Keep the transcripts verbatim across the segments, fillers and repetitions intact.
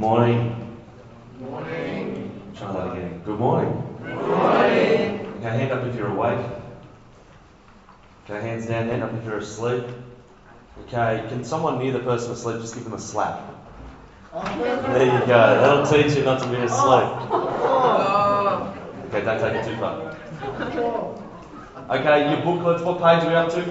morning. Good morning. Try that again. Good morning. Good morning. Okay, hand up if you're awake. Okay, hands down, hand up if you're asleep. Okay, can someone near the person asleep just give them a slap? There you go. That'll teach you not to be asleep. Okay, don't take it too far. Okay, your booklets, what page are we up to?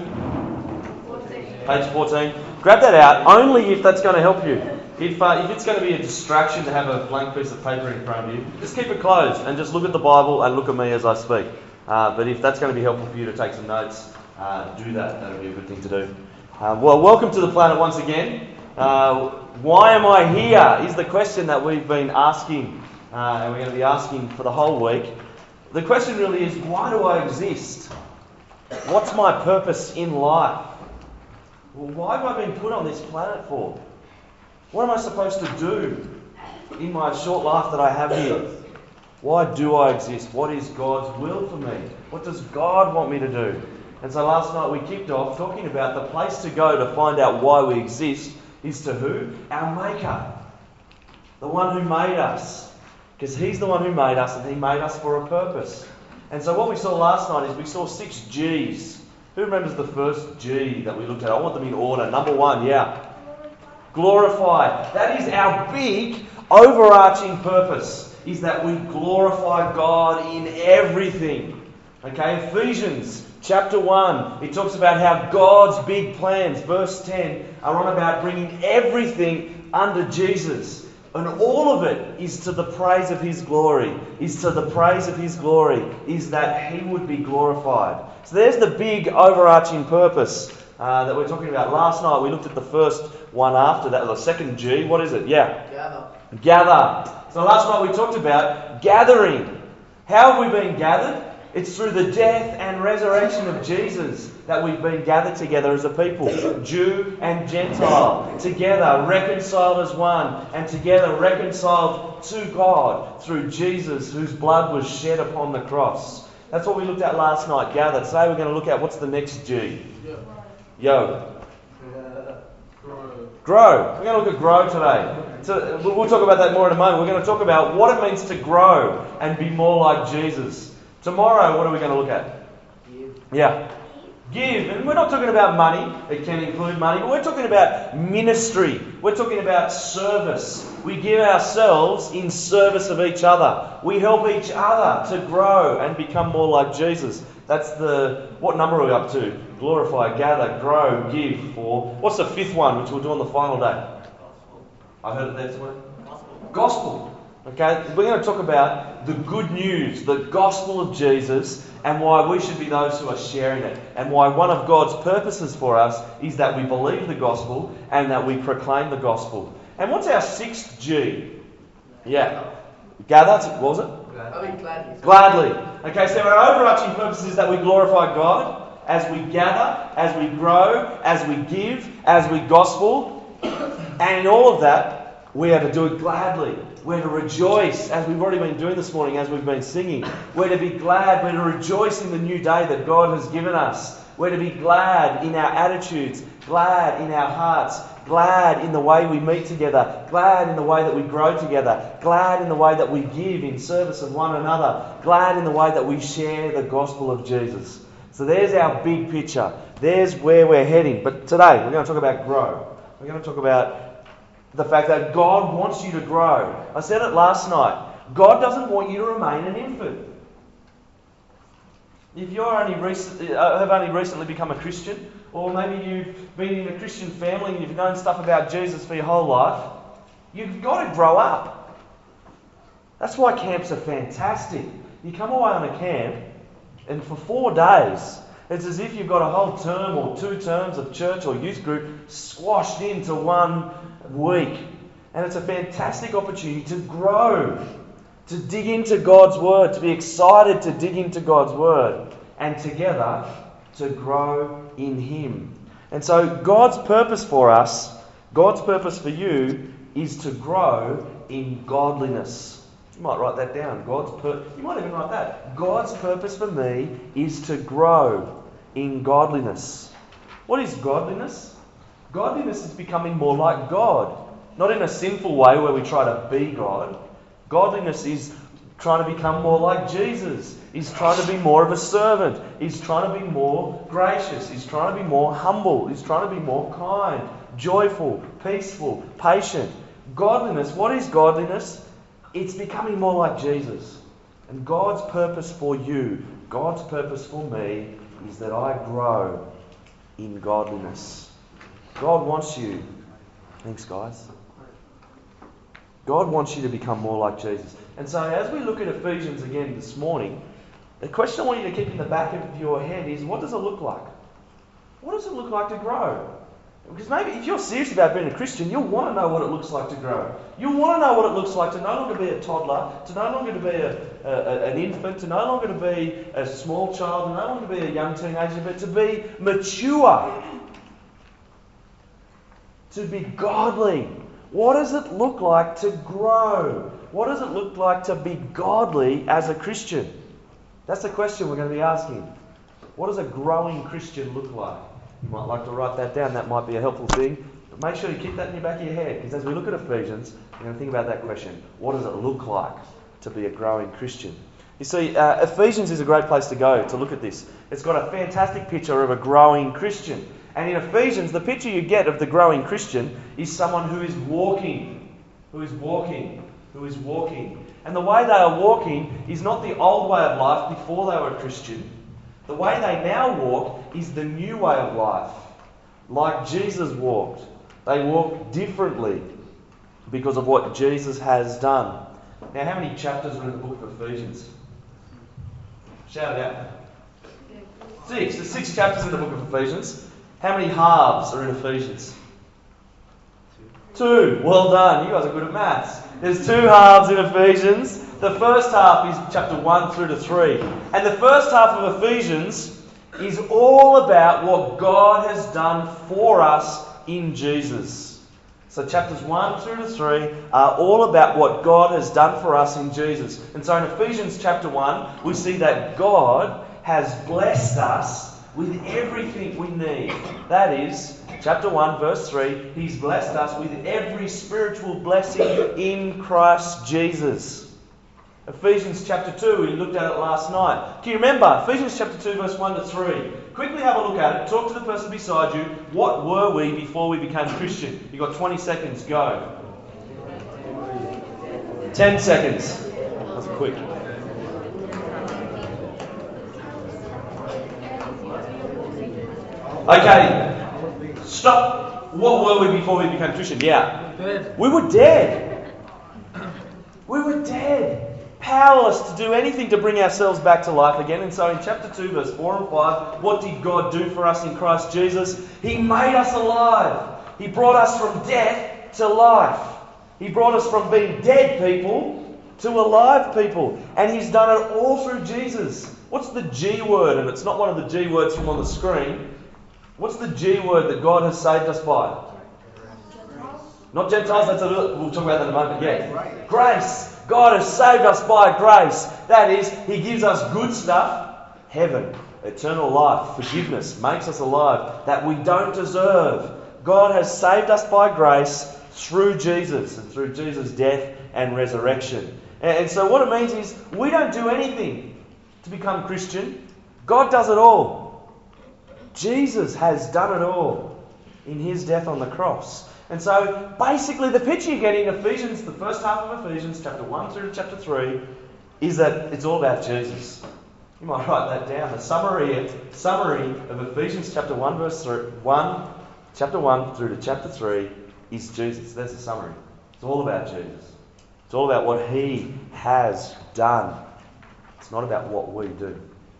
Page fourteen. Grab that out, only if that's going to help you. If uh, if it's going to be a distraction to have a blank piece of paper in front of you, just keep it closed and just look at the Bible and look at me as I speak. Uh, but if that's going to be helpful for you to take some notes, uh, do that. That'll be a good thing to do. Uh, well, welcome to the planet once again. Uh, why am I here is the question that we've been asking, uh, and we're going to be asking for the whole week. The question really is, why do I exist? What's my purpose in life? Well, why have I been put on this planet for? What am I supposed to do in my short life that I have here? Why do I exist? What is God's will for me? What does God want me to do? And so last night we kicked off talking about the place to go to find out why we exist is to who? Our Maker. The one who made us. Because He's the one who made us and He made us for a purpose. And so what we saw last night is we saw six G's. Who remembers the first G that we looked at? I want them in order. Number one, yeah. Glorify. That is our big overarching purpose, is that we glorify God in everything. Okay, Ephesians chapter one, it talks about how God's big plans, verse ten, are on about bringing everything under Jesus. And all of it is to the praise of His glory, is to the praise of His glory, is that He would be glorified. So there's the big overarching purpose uh, that we're talking about. Last night we looked at the first one after that, the second G. What is it? Yeah. Gather. Gather. So last night we talked about gathering. How have we been gathered? It's through the death and resurrection of Jesus that we've been gathered together as a people, Jew and Gentile, together reconciled as one, and together reconciled to God through Jesus, whose blood was shed upon the cross. That's what we looked at last night, gathered. Today we're going to look at what's the next G. Yo. Grow. Grow. We're going to look at grow today. So we'll talk about that more in a moment. We're going to talk about what it means to grow and be more like Jesus. Tomorrow, what are we going to look at? Give. Yeah. Give. And we're not talking about money. It can include money. But we're talking about ministry. We're talking about service. We give ourselves in service of each other. We help each other to grow and become more like Jesus. That's the... What number are we up to? Glorify, gather, grow, give. For... What's the fifth one, which we'll do on the final day? Gospel. I heard it there somewhere. Gospel. Gospel. Okay, we're going to talk about the good news, the gospel of Jesus, and why we should be those who are sharing it. And why one of God's purposes for us is that we believe the gospel and that we proclaim the gospel. And what's our sixth G? Yeah. Gather. What was it? I mean, gladly. Gladly. Okay, so our overarching purpose is that we glorify God as we gather, as we grow, as we give, as we gospel. And in all of that, we are to do it gladly. We're to rejoice, as we've already been doing this morning, as we've been singing. We're to be glad. We're to rejoice in the new day that God has given us. We're to be glad in our attitudes, glad in our hearts, glad in the way we meet together, glad in the way that we grow together, glad in the way that we give in service of one another, glad in the way that we share the gospel of Jesus. So there's our big picture. There's where we're heading. But today, we're going to talk about grow. We're going to talk about the fact that God wants you to grow. I said it last night. God doesn't want you to remain an infant. If you only recently, uh, have only recently become a Christian, or maybe you've been in a Christian family and you've known stuff about Jesus for your whole life, you've got to grow up. That's why camps are fantastic. You come away on a camp, and for four days, it's as if you've got a whole term or two terms of church or youth group squashed into one week. And it's a fantastic opportunity to grow, to dig into God's Word, to be excited to dig into God's Word, and together to grow in Him. And so God's purpose for us, God's purpose for you, is to grow in godliness. You might write that down. God's pur- You might even write that. God's purpose for me is to grow in godliness. What is godliness? Godliness is becoming more like God. Not in a sinful way where we try to be God. Godliness is trying to become more like Jesus. He's trying to be more of a servant. He's trying to be more gracious. He's trying to be more humble. He's trying to be more kind, joyful, peaceful, patient. Godliness, what is godliness? It's becoming more like Jesus. And God's purpose for you, God's purpose for me, is that I grow in godliness. God wants you. Thanks, guys. God wants you to become more like Jesus. And so as we look at Ephesians again this morning, the question I want you to keep in the back of your head is, what does it look like? What does it look like to grow? Because maybe if you're serious about being a Christian, you'll want to know what it looks like to grow. You'll want to know what it looks like to no longer be a toddler, to no longer to be a, a, an infant, to no longer to be a small child, to no longer to be a young teenager, but to be mature. To be godly. What does it look like to grow? What does it look like to be godly as a Christian? That's the question we're going to be asking. What does a growing Christian look like? You might like to write that down. That might be a helpful thing. But make sure you keep that in your back of your head, because as we look at Ephesians, we're going to think about that question. What does it look like to be a growing Christian? You see, uh, Ephesians is a great place to go to look at this. It's got a fantastic picture of a growing Christian. And in Ephesians, the picture you get of the growing Christian is someone who is walking, who is walking, who is walking. And the way they are walking is not the old way of life before they were a Christian. The way they now walk is the new way of life. Like Jesus walked. They walk differently because of what Jesus has done. Now, how many chapters are in the book of Ephesians? Shout it out. Six. There's six chapters in the book of Ephesians. How many halves are in Ephesians? Two. Well done. You guys are good at maths. There's two halves in Ephesians. The first half is chapter one through to three. And the first half of Ephesians is all about what God has done for us in Jesus. So chapters one through to three are all about what God has done for us in Jesus. And so in Ephesians chapter one, we see that God has blessed us with everything we need. That is, chapter one, verse three, He's blessed us with every spiritual blessing in Christ Jesus. Ephesians chapter two, we looked at it last night. Can you remember? Ephesians chapter two, verse one to three. Quickly have a look at it. Talk to the person beside you. What were we before we became Christian? You've got twenty seconds. Go. ten seconds. That's quick. Okay. Stop. What were we before we became Christian? Yeah. Dead. We were dead. We were dead. Powerless to do anything to bring ourselves back to life again. And so in chapter two, verse four and five, what did God do for us in Christ Jesus? He made us alive. He brought us from death to life. He brought us from being dead people to alive people. And He's done it all through Jesus. What's the G word? And it's not one of the G words from on the screen. What's the G word that God has saved us by? Not Gentiles, that's a little, we'll talk about that in a moment. Yeah. Grace. God has saved us by grace. That is, He gives us good stuff, heaven, eternal life, forgiveness, makes us alive, that we don't deserve. God has saved us by grace through Jesus and through Jesus' death and resurrection. And so what it means is we don't do anything to become Christian. God does it all. Jesus has done it all in His death on the cross. And so, basically, the picture you get in Ephesians, the first half of Ephesians, chapter one through to chapter three, is that it's all about Jesus. You might write that down. The summary, summary of Ephesians chapter one, verse three, one, chapter one through to chapter three is Jesus. There's the summary. It's all about Jesus. It's all about what He has done. It's not about what we do.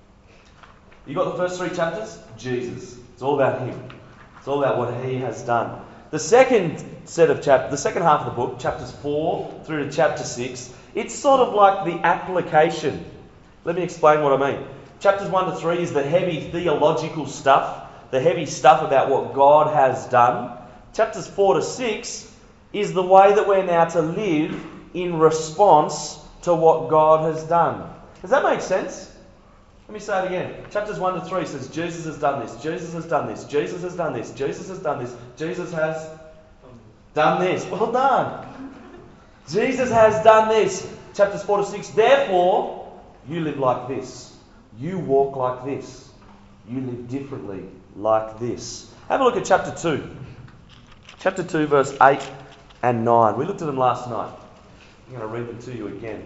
You got the first three chapters? Jesus. It's all about Him. It's all about what He has done. The second set of chapters, the second half of the book, chapters four through to chapter six, it's sort of like the application. Let me explain what I mean. Chapters one to three is the heavy theological stuff, the heavy stuff about what God has done. Chapters four to six is the way that we're now to live in response to what God has done. Does that make sense? Let me say it again. Chapters one to three says Jesus has done this, Jesus has done this, Jesus has done this, Jesus has done this, Jesus has done this. Well done. Jesus has done this. Chapters four to six. Therefore, you live like this. You walk like this. You live differently like this. Have a look at chapter two. Chapter two, verse eight and nine. We looked at them last night. I'm going to read them to you again.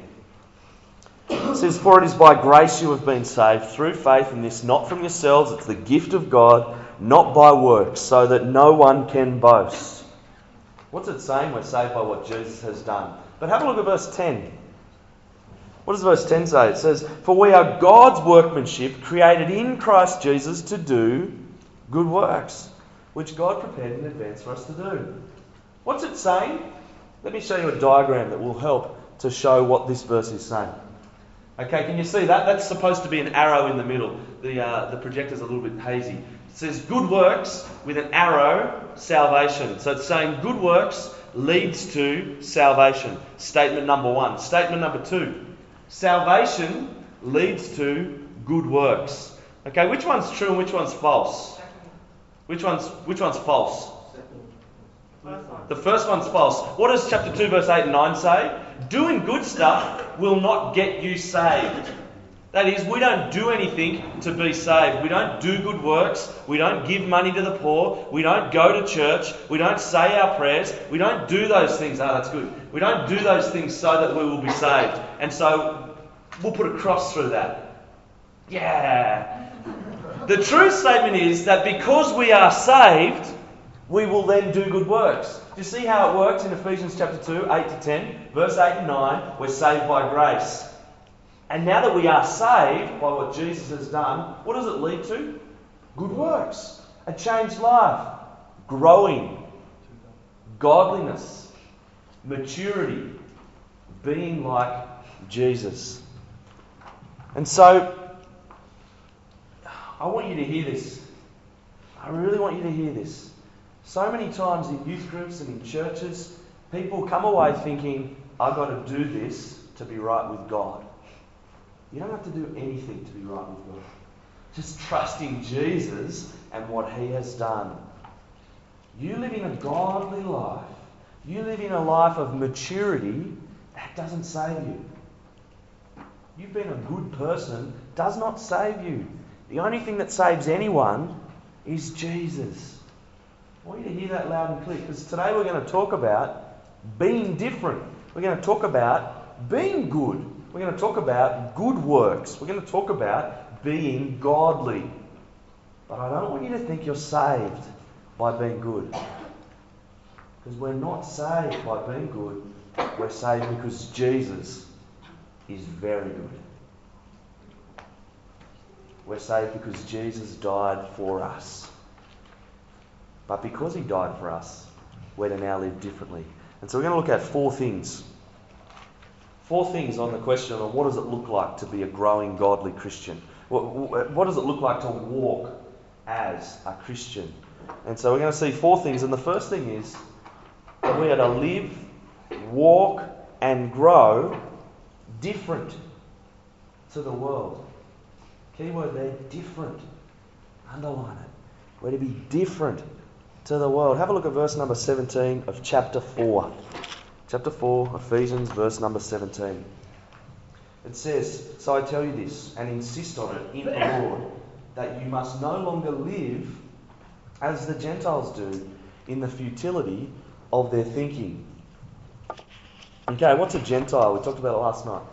It says, "For it is by grace you have been saved, through faith, and this not from yourselves, it's the gift of God, not by works, so that no one can boast." What's it saying? We're saved by what Jesus has done. But have a look at verse ten. What does verse ten say? It says, "For we are God's workmanship, created in Christ Jesus to do good works, which God prepared in advance for us to do." What's it saying? Let me show you a diagram that will help to show what this verse is saying. Okay, can you see that? That's supposed to be an arrow in the middle. The uh, the projector's a little bit hazy. It says good works with an arrow, salvation. So it's saying good works leads to salvation. Statement number one. Statement number two. Salvation leads to good works. Okay, which one's true and which one's false? Which one's which one's false? The first one's false. What does chapter two, verse eight and nine say? Doing good stuff will not get you saved. That is, we don't do anything to be saved. We don't do good works. We don't give money to the poor. We don't go to church. We don't say our prayers. We don't do those things. Oh, that's good. We don't do those things so that we will be saved. And so we'll put a cross through that. Yeah. The true statement is that because we are saved, we will then do good works. Do you see how it works in Ephesians chapter two, eight to ten? Verse eight and nine, we're saved by grace. And now that we are saved by what Jesus has done, what does it lead to? Good works. A changed life. Growing. Godliness. Maturity. Being like Jesus. And so, I want you to hear this. I really want you to hear this. So many times in youth groups and in churches, people come away thinking, I've got to do this to be right with God. You don't have to do anything to be right with God. Just trust in Jesus and what He has done. You live in a godly life. You live in a life of maturity. That doesn't save you. You've been a good person does not save you. The only thing that saves anyone is Jesus. I want you to hear that loud and clear, because today we're going to talk about being different. We're going to talk about being good. We're going to talk about good works. We're going to talk about being godly. But I don't want you to think you're saved by being good. Because we're not saved by being good. We're saved because Jesus is very good. We're saved because Jesus died for us. But because He died for us, we're to now live differently. And so we're going to look at four things. Four things on the question of what does it look like to be a growing godly Christian? What, what does it look like to walk as a Christian? And so we're going to see four things. And the first thing is that we are to live, walk and grow different to the world. Key word there, different. Underline it. We're to be different to the world. Have a look at verse number seventeen of chapter four. Chapter four, Ephesians, verse number seventeen. It says, "So I tell you this, and insist on it in the Lord, that you must no longer live as the Gentiles do, in the futility of their thinking." Okay, what's a Gentile? We talked about it last night.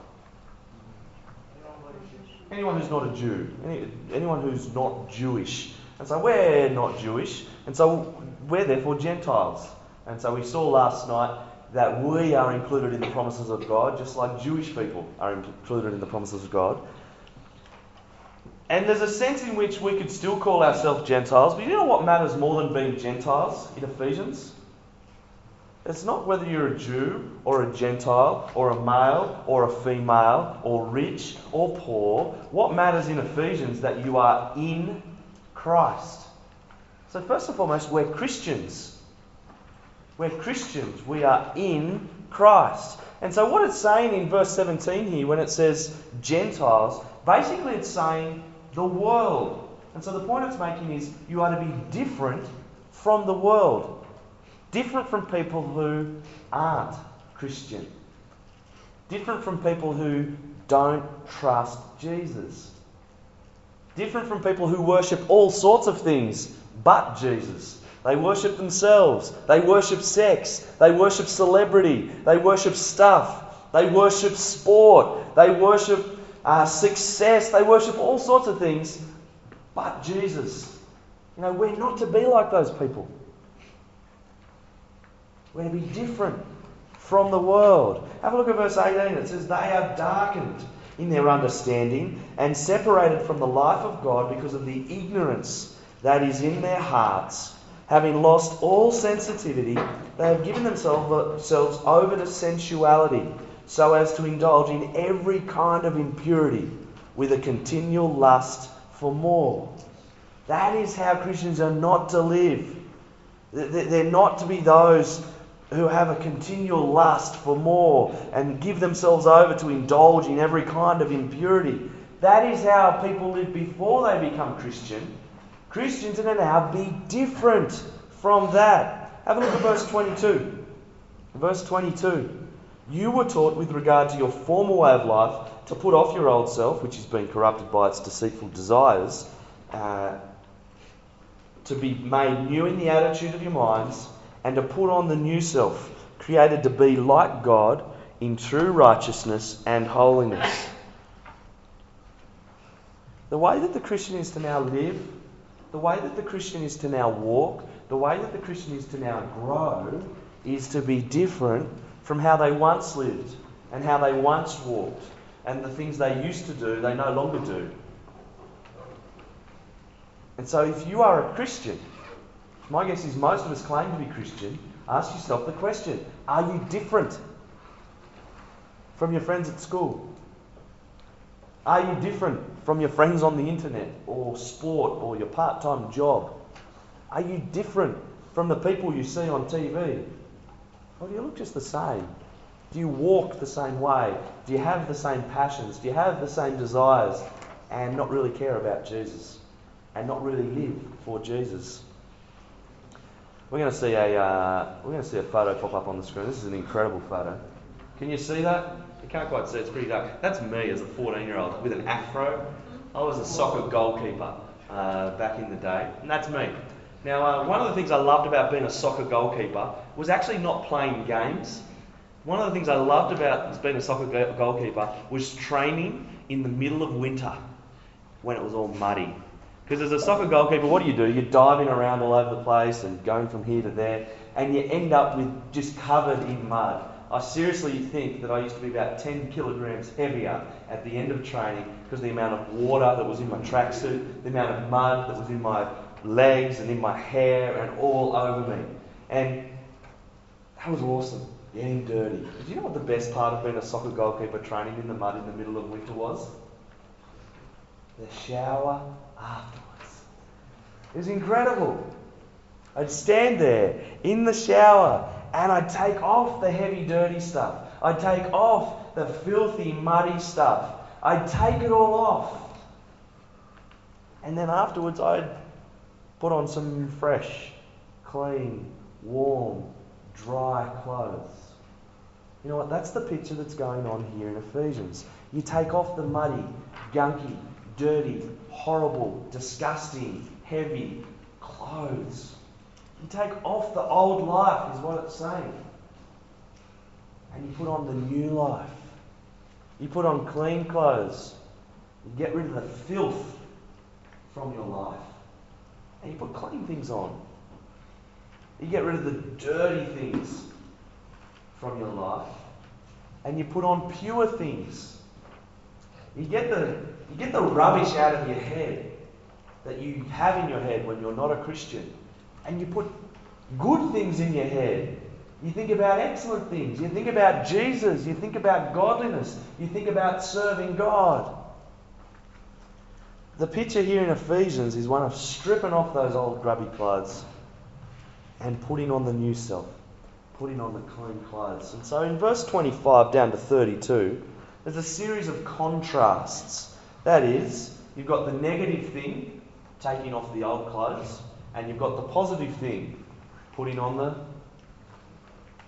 Anyone who's not a Jew. Any, anyone who's not Jewish. And so we're not Jewish. And so we're therefore Gentiles. And so we saw last night that we are included in the promises of God, just like Jewish people are included in the promises of God. And there's a sense in which we could still call ourselves Gentiles. But you know what matters more than being Gentiles in Ephesians? It's not whether you're a Jew or a Gentile or a male or a female or rich or poor. What matters in Ephesians is that you are in Christ. So first and foremost, we're Christians. We're Christians. We are in Christ. And so what it's saying in verse seventeen here, when it says Gentiles, basically it's saying the world. And so the point it's making is you are to be different from the world. Different from people who aren't Christian. Different from people who don't trust Jesus. Different from people who worship all sorts of things but Jesus. They worship themselves. They worship sex. They worship celebrity. They worship stuff. They worship sport. They worship uh, success. They worship all sorts of things but Jesus. You know, we're not to be like those people. We're to be different from the world. Have a look at verse eighteen. It says, they are darkened in their understanding and separated from the life of God because of the ignorance that is in their hearts. Having lost all sensitivity, they have given themselves over to sensuality, so as to indulge in every kind of impurity with a continual lust for more. That is how Christians are not to live. They're not to be those who have a continual lust for more and give themselves over to indulge in every kind of impurity. That is how people lived before they become Christian. Christians are to now be different from that. Have a look at verse twenty-two. Verse twenty-two. You were taught with regard to your former way of life to put off your old self, which has been corrupted by its deceitful desires, uh, to be made new in the attitude of your minds, and to put on the new self, created to be like God in true righteousness and holiness. The way that the Christian is to now live, the way that the Christian is to now walk, the way that the Christian is to now grow, is to be different from how they once lived and how they once walked, and the things they used to do, they no longer do. And so if you are a Christian, my guess is most of us claim to be Christian, ask yourself the question, are you different from your friends at school? Are you different from your friends on the internet or sport or your part-time job? Are you different from the people you see on T V? Or do you look just the same? Do you walk the same way? Do you have the same passions? Do you have the same desires and not really care about Jesus and not really live for Jesus? We're going to see a uh, we're going to see a photo pop up on the screen. This is an incredible photo. Can you see that? You can't quite see. It's pretty dark. That's me as a fourteen-year-old with an afro. I was a soccer goalkeeper uh, back in the day, and that's me. Now, uh, one of the things I loved about being a soccer goalkeeper was actually not playing games. One of the things I loved about being a soccer go- goalkeeper was training in the middle of winter when it was all muddy. Because as a soccer goalkeeper, what do you do? You're diving around all over the place and going from here to there, and you end up with just covered in mud. I seriously think that I used to be about ten kilograms heavier at the end of training because of the amount of water that was in my tracksuit, the amount of mud that was in my legs and in my hair and all over me. And that was awesome, getting dirty. But do you know what the best part of being a soccer goalkeeper training in the mud in the middle of winter was? The shower afterwards. It was incredible. I'd stand there in the shower and I'd take off the heavy, dirty stuff. I'd take off the filthy, muddy stuff. I'd take it all off. And then afterwards I'd put on some fresh, clean, warm, dry clothes. You know what? That's the picture that's going on here in Ephesians. You take off the muddy, gunky, dirty, horrible, disgusting, heavy clothes. You take off the old life, is what it's saying. And you put on the new life. You put on clean clothes. You get rid of the filth from your life. And you put clean things on. You get rid of the dirty things from your life. And you put on pure things. You get the you get the rubbish out of your head that you have in your head when you're not a Christian. And you put good things in your head. You think about excellent things. You think about Jesus. You think about godliness. You think about serving God. The picture here in Ephesians is one of stripping off those old grubby clothes and putting on the new self. Putting on the clean clothes. And so in verse twenty-five down to thirty-two, there's a series of contrasts. That is, you've got the negative thing, taking off the old clothes, and you've got the positive thing, putting on the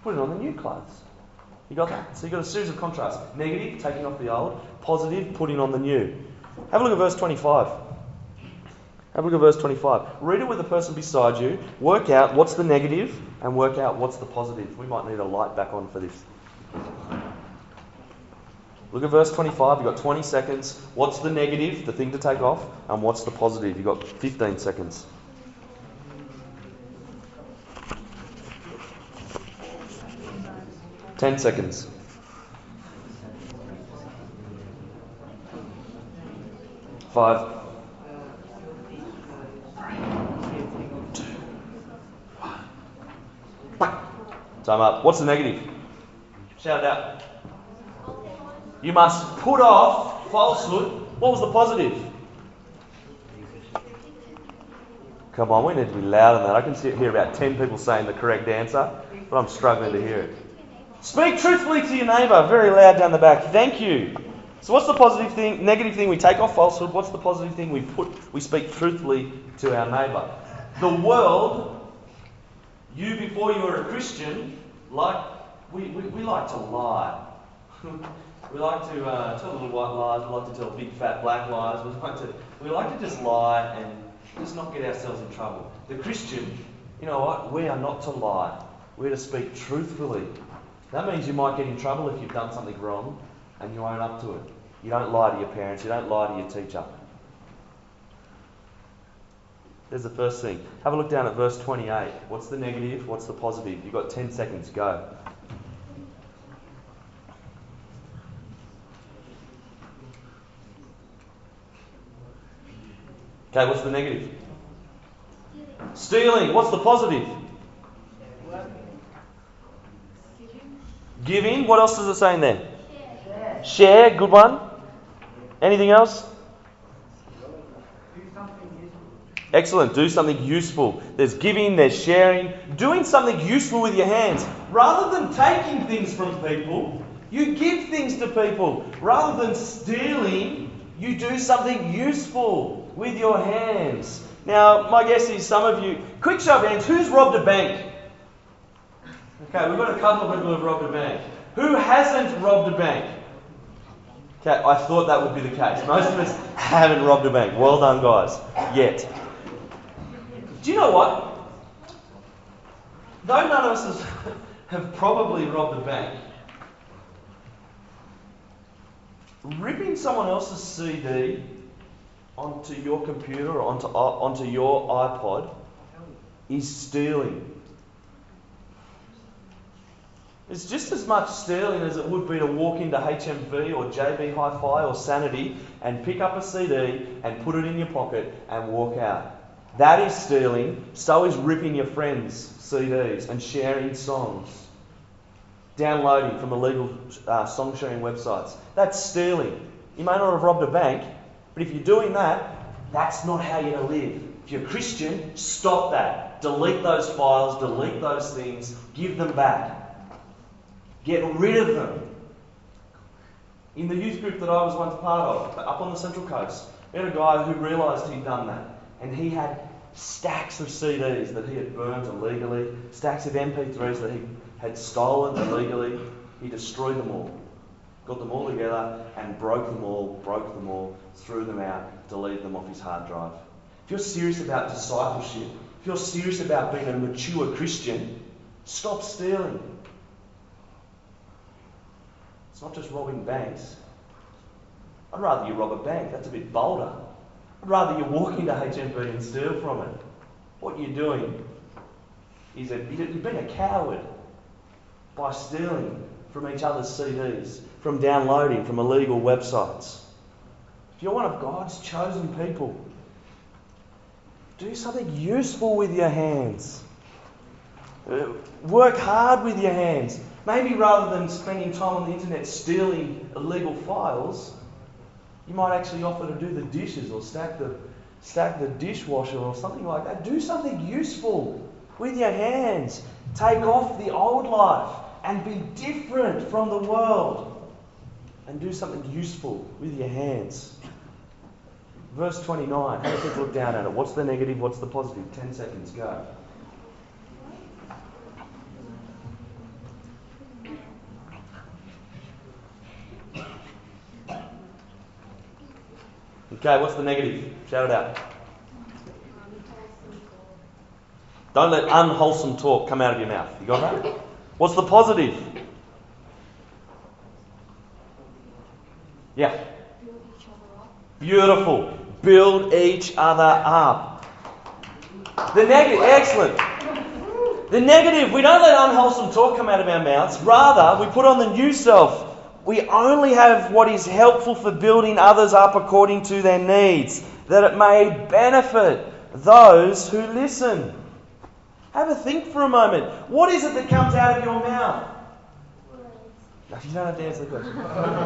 put it on the new clothes. You got that? So you've got a series of contrasts. Negative, taking off the old. Positive, putting on the new. Have a look at verse twenty-five. Have a look at verse twenty-five. Read it with the person beside you. Work out what's the negative and work out what's the positive. We might need a light back on for this. Look at verse twenty-five. You've got twenty seconds. What's the negative, the thing to take off, and what's the positive? You've got fifteen seconds. ten seconds. Five. Two. One. Time up. What's the negative? Shout it out. You must put off falsehood. What was the positive? Come on, we need to be loud on that. I can see, hear about ten people saying the correct answer, but I'm struggling to hear it. Speak truthfully to your neighbour. Very loud down the back. Thank you. So what's the positive thing, negative thing? We take off falsehood. What's the positive thing? We put, we speak truthfully to our neighbour. The world, you before you were a Christian, like we, we, we like to lie. We like to uh, tell little white lies. We like to tell big fat black lies. We like to we like to just lie and just not get ourselves in trouble. The Christian, you know what? We are not to lie. We're to speak truthfully. That means you might get in trouble if you've done something wrong and you own up to it. You don't lie to your parents. You don't lie to your teacher. There's the first thing. Have a look down at verse twenty-eight. What's the negative? What's the positive? You've got ten seconds. Go. Okay, what's the negative? Stealing. What's the positive? Giving. What else does it say in there? Share. Share. Good one. Anything else? Excellent. Do something useful. There's giving, there's sharing. Doing something useful with your hands. Rather than taking things from people, you give things to people. Rather than stealing, you do something useful with your hands. Now, my guess is some of you... Quick show of hands. Who's robbed a bank? Okay, we've got a couple of people who've robbed a bank. Who hasn't robbed a bank? Okay, I thought that would be the case. Most of us haven't robbed a bank. Well done, guys. Yet. Do you know what? Though none of us has, have probably robbed a bank, ripping someone else's C D onto your computer or onto, onto your iPod is stealing. It's just as much stealing as it would be to walk into H M V or J B Hi-Fi or Sanity and pick up a C D and put it in your pocket and walk out. That is stealing. So is ripping your friends' C Ds and sharing songs. Downloading from illegal uh, song sharing websites. That's stealing. You may not have robbed a bank, but if you're doing that, that's not how you're going to live. If you're a Christian, stop that. Delete those files, delete those things, give them back. Get rid of them. In the youth group that I was once part of, up on the Central Coast, we had a guy who realised he'd done that. And he had stacks of C Ds that he had burnt illegally, stacks of M P threes that he had stolen illegally. He destroyed them all. Got them all together and broke them all, broke them all, threw them out, deleted them off his hard drive. If you're serious about discipleship, if you're serious about being a mature Christian, stop stealing. It's not just robbing banks. I'd rather you rob a bank. That's a bit bolder. I'd rather you walk into H M V and steal from it. What you're doing is a, you're being a coward by stealing from each other's C Ds, from downloading from illegal websites. If you're one of God's chosen people, do something useful with your hands. Uh, work hard with your hands. Maybe rather than spending time on the internet stealing illegal files, you might actually offer to do the dishes or stack the stack the dishwasher or something like that. Do something useful with your hands. Take off the old life and be different from the world. And do something useful with your hands. Verse twenty-nine. Have a quick look down at it. What's the negative? What's the positive? Ten seconds. Go. Okay, what's the negative? Shout it out. Don't let unwholesome talk come out of your mouth. You got that? What's the positive? Yeah. Beautiful. Build each other up. The negative, excellent. The negative, we don't let unwholesome talk come out of our mouths. Rather, we put on the new self. We only have what is helpful for building others up according to their needs, that it may benefit those who listen. Have a think for a moment. What is it that comes out of your mouth? No, you don't have to answer the question.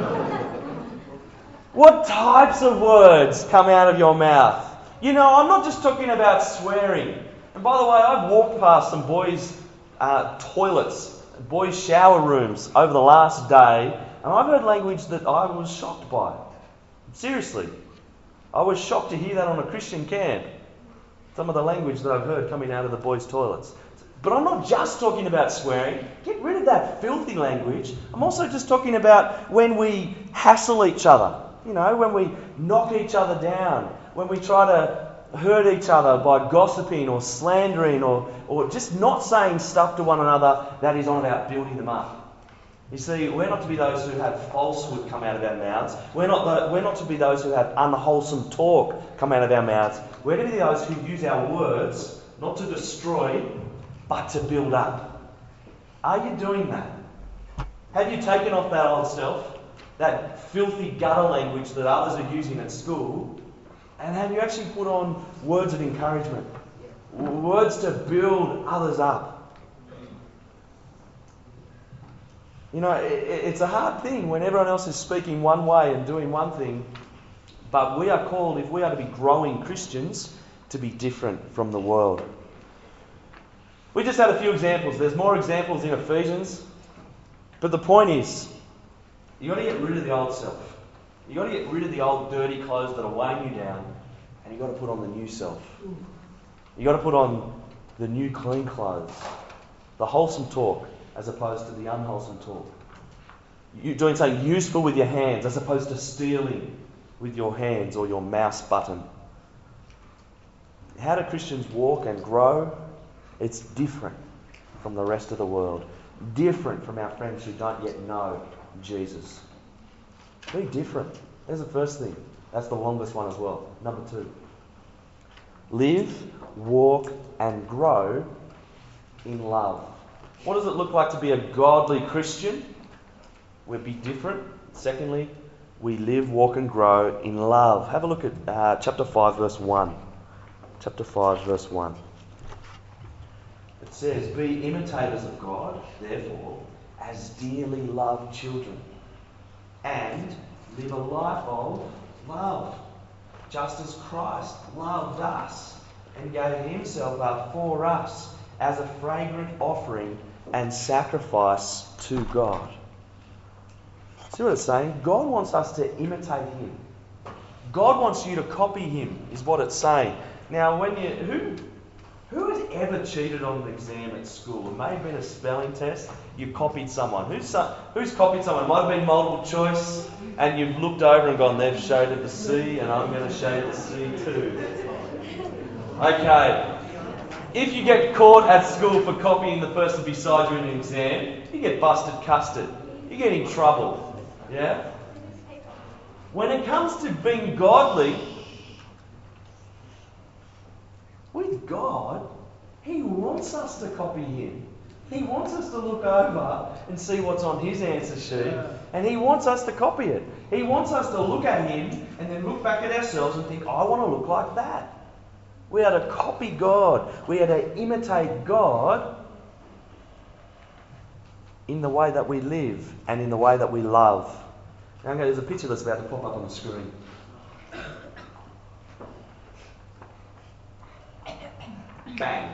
What types of words come out of your mouth? You know, I'm not just talking about swearing. And by the way, I've walked past some boys' uh, toilets, boys' shower rooms over the last day, and I've heard language that I was shocked by. Seriously. I was shocked to hear that on a Christian camp. Some of the language that I've heard coming out of the boys' toilets. But I'm not just talking about swearing. Get rid of that filthy language. I'm also just talking about when we hassle each other. You know, when we knock each other down. When we try to hurt each other by gossiping or slandering or, or just not saying stuff to one another that is on about building them up. You see, we're not to be those who have falsehood come out of our mouths. We're not, the, we're not to be those who have unwholesome talk come out of our mouths. We're to be those who use our words not to destroy, but to build up. Are you doing that? Have you taken off that old self, that filthy gutter language that others are using at school, and have you actually put on words of encouragement? Words to build others up? You know, it's a hard thing when everyone else is speaking one way and doing one thing, but we are called, if we are to be growing Christians, to be different from the world. We just had a few examples. There's more examples in Ephesians, but the point is, you've got to get rid of the old self. You've got to get rid of the old dirty clothes that are weighing you down, and you've got to put on the new self. You've got to put on the new clean clothes, the wholesome talk, as opposed to the unwholesome talk. You're doing something useful with your hands as opposed to stealing with your hands or your mouse button. How do Christians walk and grow? It's different from the rest of the world. Different from our friends who don't yet know Jesus. Be different. There's the first thing. That's the longest one as well. Number two. Live, walk and grow in love. What does it look like to be a godly Christian? We'll be different. Secondly, we live, walk and grow in love. Have a look at uh, chapter five, verse one. Chapter five, verse one. It says, be imitators of God, therefore, as dearly loved children, and live a life of love, just as Christ loved us and gave himself up for us as a fragrant offering and sacrifice to God. See what it's saying? God wants us to imitate him. God wants you to copy him, is what it's saying. Now, when you who who has ever cheated on an exam at school? It may have been a spelling test. You copied someone. Who's who's copied someone? It might have been multiple choice, and you've looked over and gone, they've shaded the C, and I'm going to shade the C too. Okay. If you get caught at school for copying the person beside you in an exam, you get busted custard. You get in trouble. Yeah? When it comes to being godly, with God, he wants us to copy him. He wants us to look over and see what's on his answer sheet, and he wants us to copy it. He wants us to look at him and then look back at ourselves and think, I want to look like that. We are to copy God. We are to imitate God in the way that we live and in the way that we love. Now, okay, there's a picture that's about to pop up on the screen. Bang.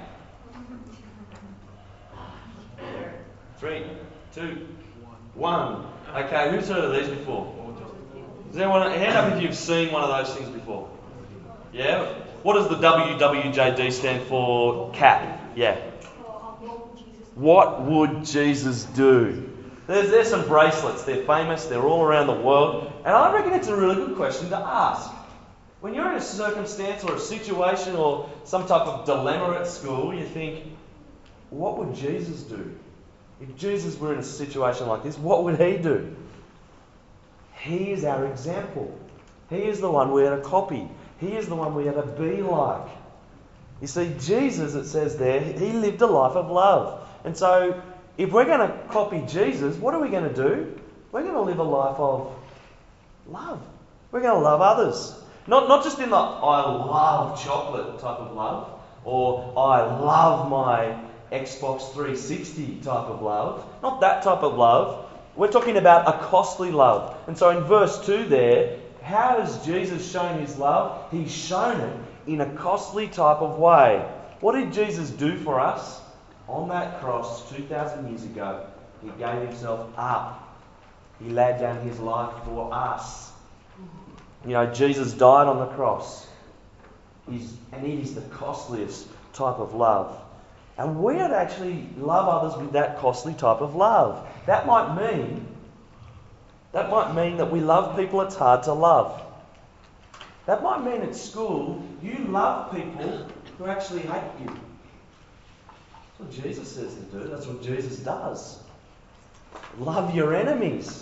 Three, two, one. Okay, who's heard of these before? Does anyone hand up if you've seen one of those things before? Yeah? What does the W W J D stand for? CAP. Yeah. What would Jesus do? There's, there's some bracelets. They're famous. They're all around the world. And I reckon it's a really good question to ask. When you're in a circumstance or a situation or some type of dilemma at school, you think, what would Jesus do? If Jesus were in a situation like this, what would he do? He is our example. He is the one we are to copy. He is the one we are to be like. You see, Jesus, it says there, he lived a life of love. And so, if we're going to copy Jesus, what are we going to do? We're going to live a life of love. We're going to love others. Not, not just in the I love chocolate type of love, or I love my Xbox three sixty type of love. Not that type of love. We're talking about a costly love. And so in verse two there, how has Jesus shown his love? He's shown it in a costly type of way. What did Jesus do for us? On that cross two thousand years ago, he gave himself up. He laid down his life for us. You know, Jesus died on the cross. He's, and it is the costliest type of love. And we are to actually love others with that costly type of love. That might mean, that might mean that we love people it's hard to love. That might mean at school you love people who actually hate you. That's what Jesus says to do. That's what Jesus does. Love your enemies.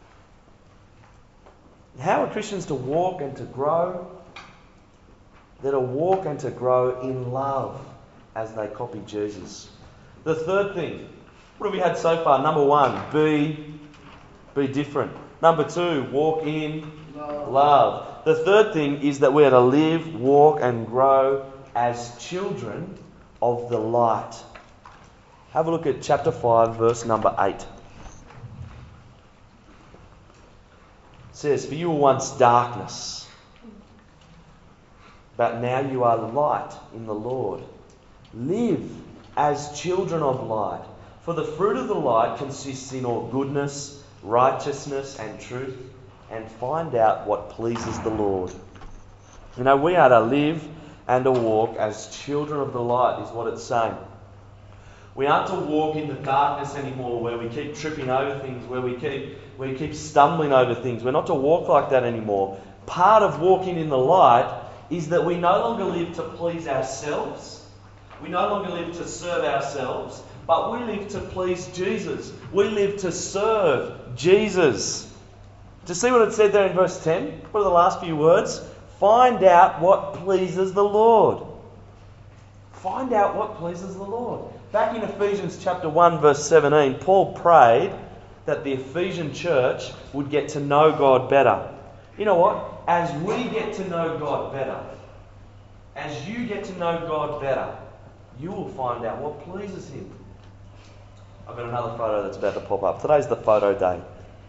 How are Christians to walk and to grow? They're to walk and to grow in love as they copy Jesus. The third thing, what have we had so far? Number one, be, be different. Number two, walk in love. love. The third thing is that we are to live, walk and grow as children of the light. Have a look at chapter five, verse number eight. It says, for you were once darkness, but now you are light in the Lord. Live as children of light, for the fruit of the light consists in all goodness, righteousness and truth, and find out what pleases the Lord. You know, we are to live and to walk as children of the light, is what it's saying. We aren't to walk in the darkness anymore, where we keep tripping over things, where we keep we keep stumbling over things. We're not to walk like that anymore. Part of walking in the light is that we no longer live to please ourselves. We no longer live to serve ourselves, but we live to please Jesus. We live to serve Jesus. Do you see what it said there in verse ten? What are the last few words? Find out what pleases the Lord. Find out what pleases the Lord. Back in Ephesians chapter one, verse seventeen, Paul prayed that the Ephesian church would get to know God better. You know what? As we get to know God better, as you get to know God better, you will find out what pleases Him. I've got another photo that's about to pop up. Today's the photo day.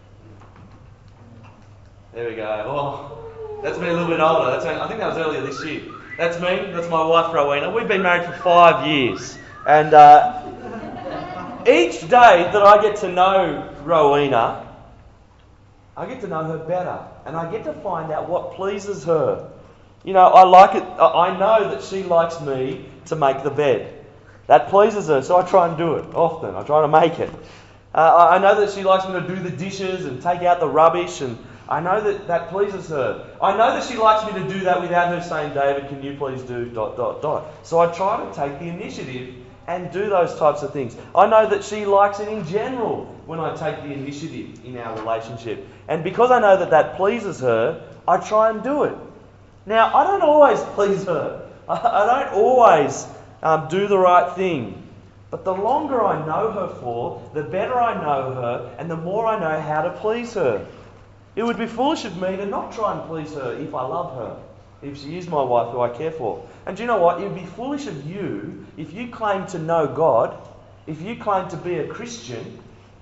There we go. Oh, that's me a little bit older. That's, I think that was earlier this year. That's me. That's my wife, Rowena. We've been married for five years. And uh, each day that I get to know Rowena, I get to know her better. And I get to find out what pleases her. You know, I like it. I know that she likes me to make the bed. That pleases her, so I try and do it often. I try to make it. Uh, I know that she likes me to do the dishes and take out the rubbish, and I know that that pleases her. I know that she likes me to do that without her saying, David, can you please do dot, dot, dot. So I try to take the initiative and do those types of things. I know that she likes it in general when I take the initiative in our relationship. And because I know that that pleases her, I try and do it. Now, I don't always please her. I don't always um, do the right thing. But the longer I know her for, the better I know her, and the more I know how to please her. It would be foolish of me to not try and please her if I love her, if she is my wife who I care for. And do you know what? It would be foolish of you if you claim to know God, if you claim to be a Christian,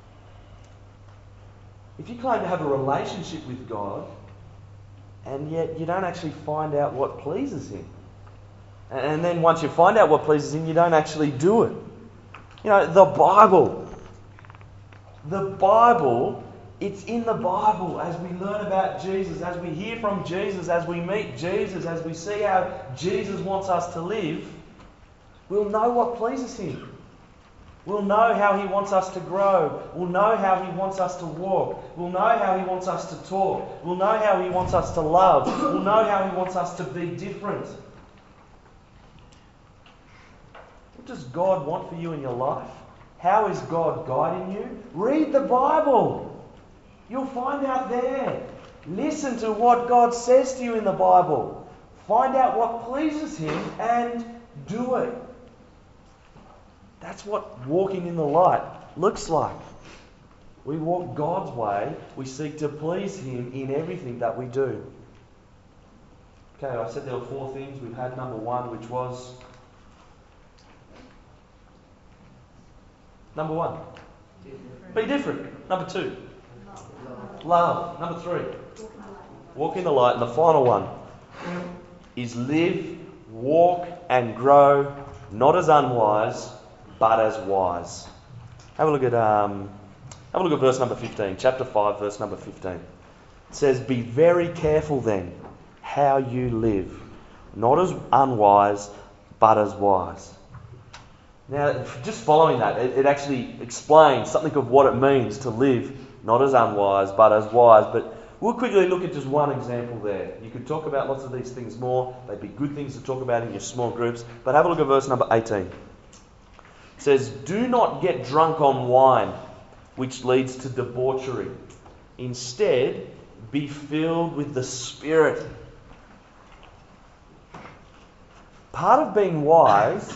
if you claim to have a relationship with God, and yet you don't actually find out what pleases Him. And then once you find out what pleases Him, you don't actually do it. You know, the Bible. The Bible, it's in the Bible as we learn about Jesus, as we hear from Jesus, as we meet Jesus, as we see how Jesus wants us to live, we'll know what pleases Him. We'll know how He wants us to grow. We'll know how He wants us to walk. We'll know how He wants us to talk. We'll know how He wants us to love. We'll know how He wants us to be different. What does God want for you in your life? How is God guiding you? Read the Bible. You'll find out there. Listen to what God says to you in the Bible. Find out what pleases Him and do it. That's what walking in the light looks like. We walk God's way. We seek to please Him in everything that we do. Okay, I said there were four things. We've had number one, which was... Number one. Be different. Number two. Love. Number three. Walk in the light. And the final one is live, walk and grow, not as unwise, but as wise. Have a look at um, have a look at verse number fifteen, chapter five, verse number fifteen. It says, "Be very careful then how you live, not as unwise, but as wise." Now, just following that, it, it actually explains something of what it means to live not as unwise, but as wise. But we'll quickly look at just one example there. You could talk about lots of these things more. They'd be good things to talk about in your small groups. But have a look at verse number eighteen. It says, "Do not get drunk on wine, which leads to debauchery. Instead, be filled with the Spirit." Part of being wise,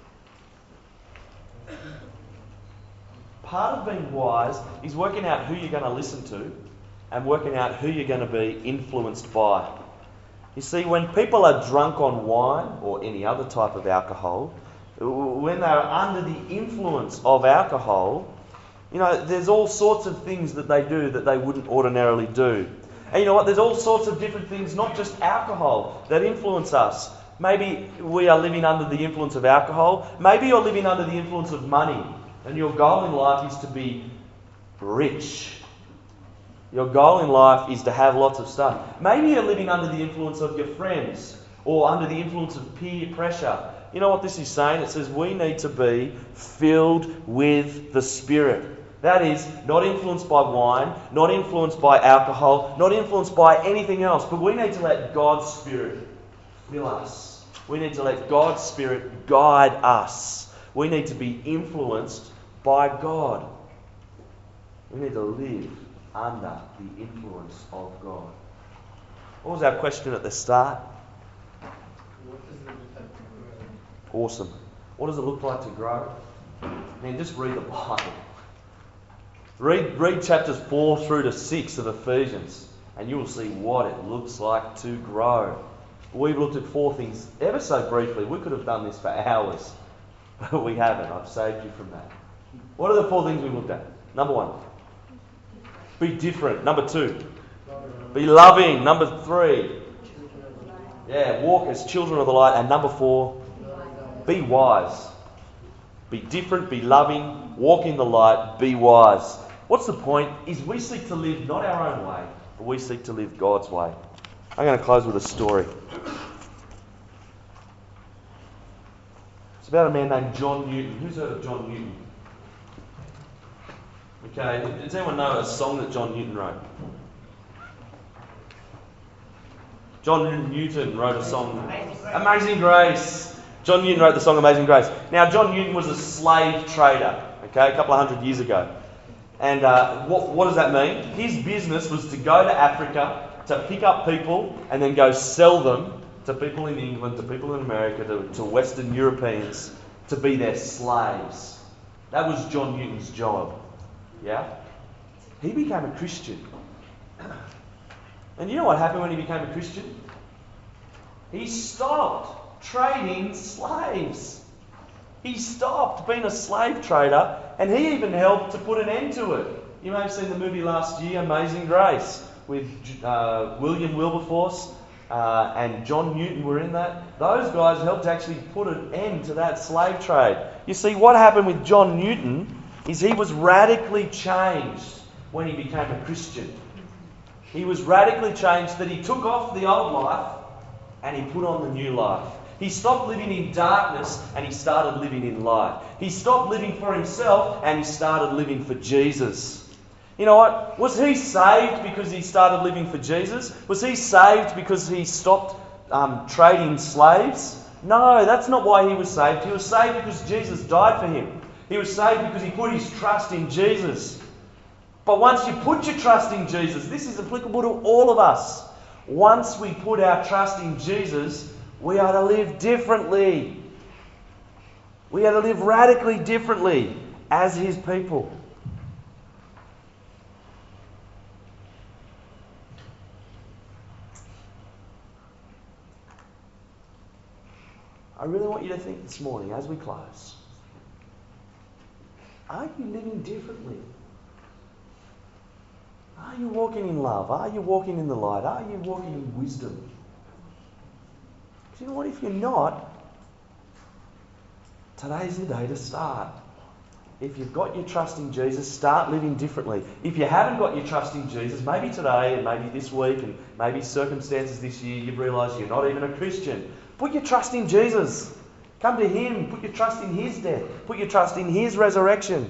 part of being wise is working out who you're going to listen to and working out who you're going to be influenced by. You see, when people are drunk on wine or any other type of alcohol, when they're under the influence of alcohol, you know, there's all sorts of things that they do that they wouldn't ordinarily do. And you know what? There's all sorts of different things, not just alcohol, that influence us. Maybe we are living under the influence of alcohol. Maybe you're living under the influence of money. And your goal in life is to be rich. Your goal in life is to have lots of stuff. Maybe you're living under the influence of your friends or under the influence of peer pressure. You know what this is saying? It says we need to be filled with the Spirit. That is, not influenced by wine, not influenced by alcohol, not influenced by anything else. But we need to let God's Spirit fill us. We need to let God's Spirit guide us. We need to be influenced by God. We need to live under the influence of God. What was our question at the start? Awesome. What does it look like to grow? Man, just read the Bible. Read, read chapters four through to six of Ephesians, and you will see what it looks like to grow. We've looked at four things ever so briefly. We could have done this for hours, but we haven't. I've saved you from that. What are the four things we looked at? Number one, be different. Number two, be loving. Number three, yeah, walk as children of the light. And number four, be wise. Be different, be loving, walk in the light, be wise. What's the point? Is we seek to live not our own way, but we seek to live God's way. I'm going to close with a story. It's about a man named John Newton. Who's heard of John Newton? Okay, does anyone know a song that John Newton wrote? John Newton wrote a song, Amazing Grace. John Newton wrote the song Amazing Grace. Now, John Newton was a slave trader, okay, a couple of hundred years ago. And uh, what, what does that mean? His business was to go to Africa, to pick up people, and then go sell them to people in England, to people in America, to, to Western Europeans, to be their slaves. That was John Newton's job. Yeah? He became a Christian. And you know what happened when he became a Christian? He stopped trading slaves. He stopped being a slave trader, and he even helped to put an end to it. You may have seen the movie last year, Amazing Grace, with uh, William Wilberforce uh, and John Newton were in that. Those guys helped actually put an end to that slave trade. You see, what happened with John Newton is he was radically changed when he became a Christian. He was radically changed that he took off the old life and he put on the new life. He stopped living in darkness and he started living in light. He stopped living for himself and he started living for Jesus. You know what? Was he saved because he started living for Jesus? Was he saved because he stopped um, trading slaves? No, that's not why he was saved. He was saved because Jesus died for him. He was saved because he put his trust in Jesus. But once you put your trust in Jesus, this is applicable to all of us. Once we put our trust in Jesus, we are to live differently. We are to live radically differently as his people. I really want you to think this morning as we close. Are you living differently? Are you walking in love? Are you walking in the light? Are you walking in wisdom? Do you know what? If you're not, today's the day to start. If you've got your trust in Jesus, start living differently. If you haven't got your trust in Jesus, maybe today and maybe this week and maybe circumstances this year, you've realised you're not even a Christian. Put your trust in Jesus. Come to him. Put your trust in his death. Put your trust in his resurrection.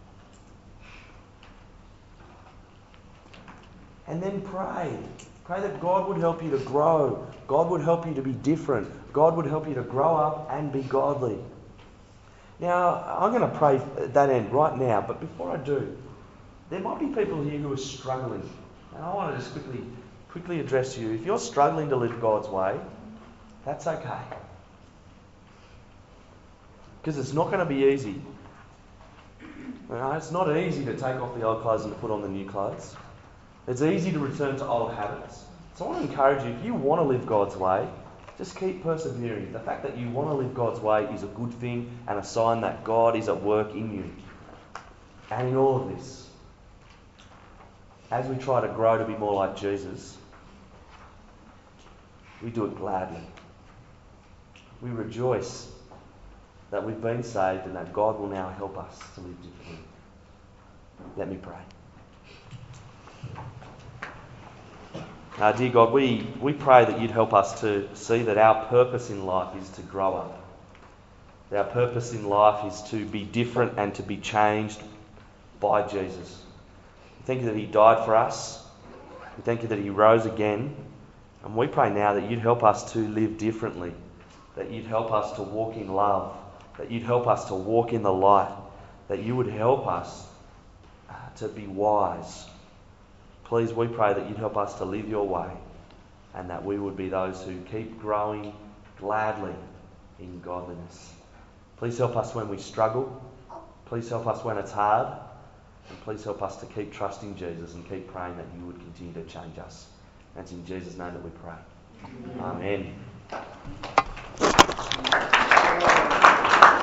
And then pray. Pray that God would help you to grow. God would help you to be different. God would help you to grow up and be godly. Now, I'm going to pray at that end right now, but before I do, there might be people here who are struggling. And I want to just quickly, quickly address you. If you're struggling to live God's way, that's okay. Because it's not going to be easy. You know, it's not easy to take off the old clothes and to put on the new clothes. It's easy to return to old habits. So I want to encourage you, if you want to live God's way, just keep persevering. The fact that you want to live God's way is a good thing and a sign that God is at work in you. And in all of this, as we try to grow to be more like Jesus, we do it gladly. We rejoice that we've been saved and that God will now help us to live differently. Let me pray. Uh, dear God, we, we pray that you'd help us to see that our purpose in life is to grow up. Our purpose in life is to be different and to be changed by Jesus. We thank you that he died for us. We thank you that he rose again. And we pray now that you'd help us to live differently, that you'd help us to walk in love, that you'd help us to walk in the light, that you would help us uh, to be wise. Please, we pray that you'd help us to live your way and that we would be those who keep growing gladly in godliness. Please help us when we struggle. Please help us when it's hard. And please help us to keep trusting Jesus and keep praying that you would continue to change us. And it's in Jesus' name that we pray. Amen.